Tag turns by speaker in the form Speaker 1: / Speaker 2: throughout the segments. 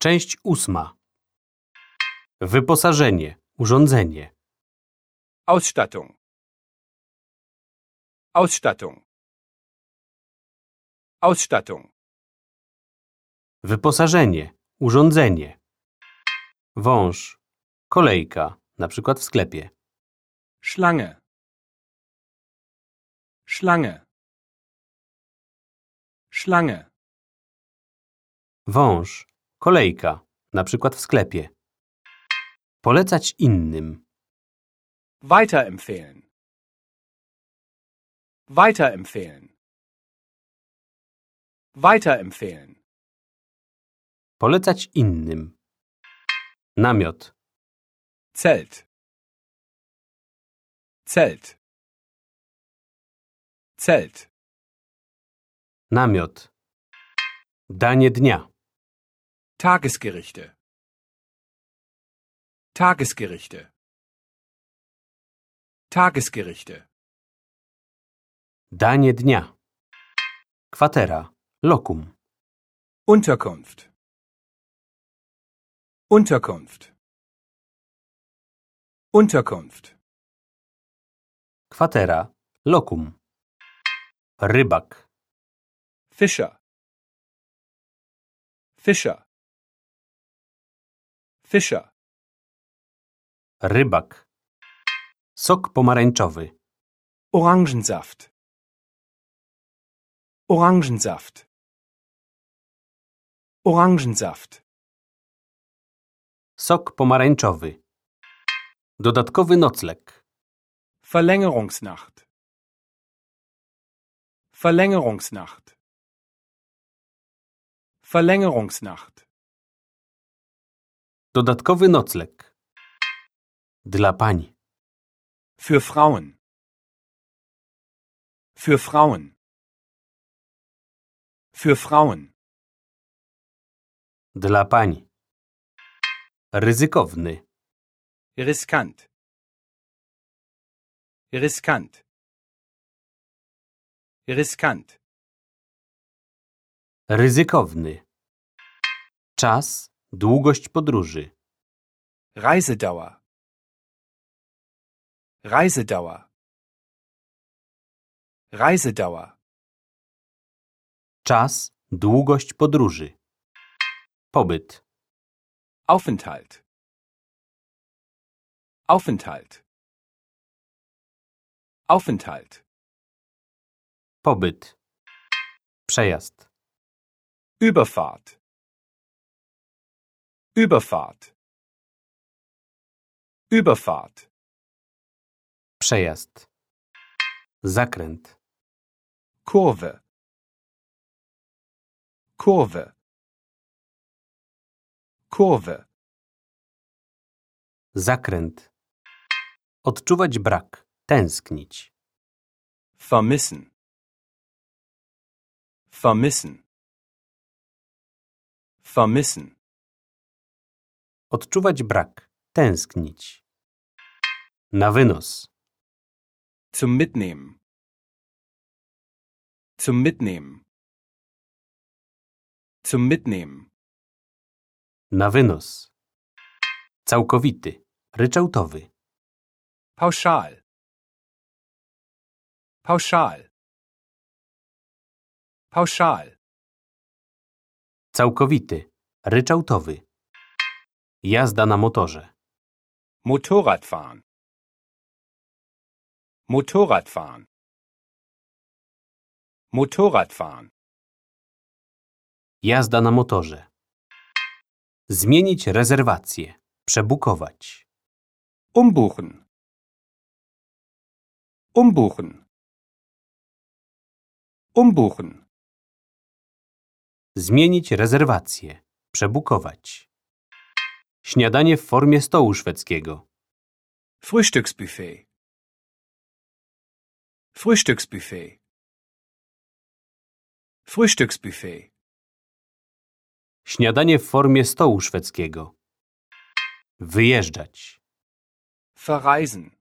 Speaker 1: Część 8. Wyposażenie, urządzenie.
Speaker 2: Ausstattung. Ausstattung. Ausstattung.
Speaker 1: Wyposażenie, urządzenie. Wąż, kolejka, na przykład w sklepie.
Speaker 2: Schlange. Schlange. Schlange.
Speaker 1: Wąż, kolejka, na przykład w sklepie. Polecać innym.
Speaker 2: Weiterempfehlen. Weiterempfehlen. Weiterempfehlen.
Speaker 1: Polecać innym. Namiot,
Speaker 2: Zelt. Zelt. Zelt.
Speaker 1: namiot. Danie dnia.
Speaker 2: Tagesgerichte. Tagesgerichte. Tagesgerichte.
Speaker 1: Danie dnia. Kwatera, lokum.
Speaker 2: Unterkunft. Unterkunft. Unterkunft.
Speaker 1: Kwatera, lokum. Rybak,
Speaker 2: Fischer. Fischer. Fischer.
Speaker 1: rybak. Sok pomarańczowy.
Speaker 2: Orangensaft. Orangensaft. Orangensaft.
Speaker 1: Sok pomarańczowy. Dodatkowy nocleg.
Speaker 2: Verlängerungsnacht. Verlängerungsnacht. Verlängerungsnacht.
Speaker 1: Dodatkowy nocleg. Dla pań.
Speaker 2: Für Frauen. Für Frauen. Für Frauen.
Speaker 1: Dla pań. Ryzykowny.
Speaker 2: Riskant. Riskant. Riskant.
Speaker 1: Ryzykowny. Czas, długość podróży.
Speaker 2: Reisedauer. Reisedauer. Reisedauer.
Speaker 1: Czas, długość podróży. Pobyt.
Speaker 2: Aufenthalt. Aufenthalt. Aufenthalt.
Speaker 1: Pobyt. Przejazd.
Speaker 2: Überfahrt. Überfahrt. Überfahrt.
Speaker 1: Przejazd. Zakręt.
Speaker 2: Kurve. Kurve. Kurve.
Speaker 1: Zakręt. Odczuwać brak. Tęsknić.
Speaker 2: Vermissen. Vermissen. Vermissen.
Speaker 1: Odczuwać brak. Tęsknić. Na wynos.
Speaker 2: Zum Mitnehmen. Zum Mitnehmen. Zum Mitnehmen.
Speaker 1: Na wynos. Całkowity. Ryczałtowy.
Speaker 2: Pauschal. Pauschal. Pauschal.
Speaker 1: Całkowity. Ryczałtowy. Jazda na motorze.
Speaker 2: Motorradfahren. Motorradfahren. Motorradfahren.
Speaker 1: Jazda na motorze. Zmienić rezerwację. Przebukować.
Speaker 2: Umbuchen. Umbuchen. Umbuchen.
Speaker 1: Zmienić rezerwację. Przebukować. Śniadanie w formie stołu szwedzkiego.
Speaker 2: Frühstücksbuffet. Frühstücksbuffet. Frühstücksbuffet.
Speaker 1: Śniadanie w formie stołu szwedzkiego. Wyjeżdżać.
Speaker 2: Verreisen.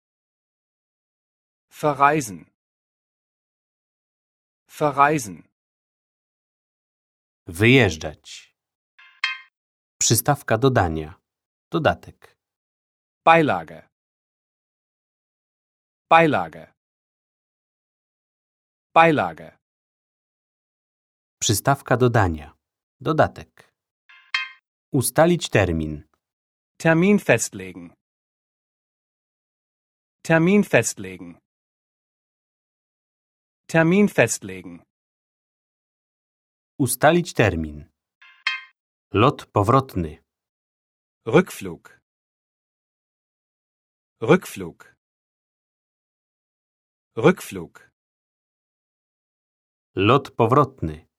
Speaker 2: Verreisen. Verreisen.
Speaker 1: Wyjeżdżać. Przystawka do dania. Dodatek.
Speaker 2: Beilage. Beilage. Beilage.
Speaker 1: Przystawka do dania. Dodatek. Ustalić termin.
Speaker 2: Termin festlegen. Termin festlegen. Termin festlegen.
Speaker 1: Ustalić termin. Lot powrotny.
Speaker 2: Rückflug. Rückflug. Rückflug.
Speaker 1: Lot powrotny.